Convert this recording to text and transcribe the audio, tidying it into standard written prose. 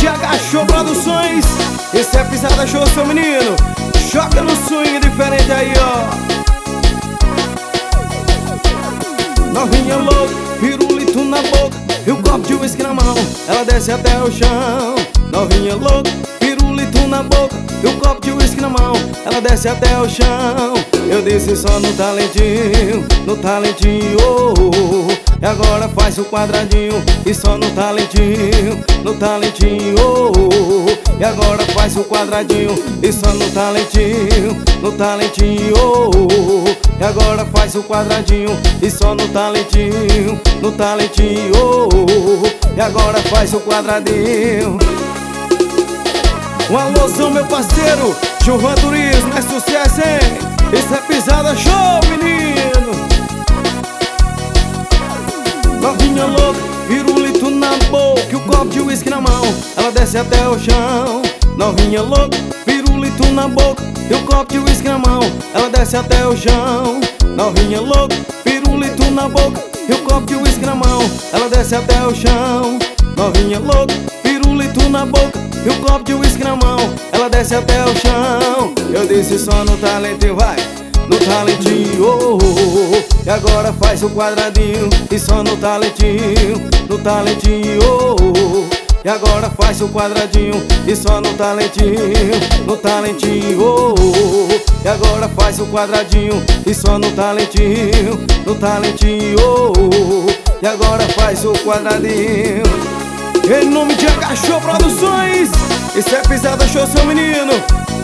de Agachou Produções. Esse é Pisada Show, seu menino. Joga no swing diferente aí, ó. Novinha louca, pirulito na boca e o copo de uísque na mão, ela desce até o chão. Novinha louca, pirulito na boca e o copo de uísque na mão, ela desce até o chão. Eu disse só no talentinho, oh, oh, oh. E agora faz o quadradinho e só no talentinho, oh, oh, oh. E agora faz o quadradinho e só no talentinho, oh, oh, oh. E agora faz o quadradinho e só no talentinho, oh, oh, oh. E agora faz o quadradinho. Um alôzão, meu parceiro Gilvan Turismo, é sucesso, hein? Isso é Pisada Show, menino. Novinha louca, pirulito na boca e o copo de uísque na mão, ela desce até o chão. Novinha louca, pirulito na boca e o copo de uísque na mão, ela desce até o chão. Novinha louca, pirulito na boca e o copo de uísque na mão, ela desce até o chão. Novinha louca, pirulito na boca e o copo de uísque na mão, ela desce até o chão. Eu disse só no talentinho, vai, no talentinho, oh, oh, oh. E agora faz o quadradinho e só no talentinho, oh, oh, oh. E agora faz o quadradinho e só no talentinho, oh, oh, oh. E agora faz o quadradinho e só no talentinho, oh, oh, oh. E agora faz o quadradinho. Em nome de Agachou Produções, isso é Pisada Show, seu menino.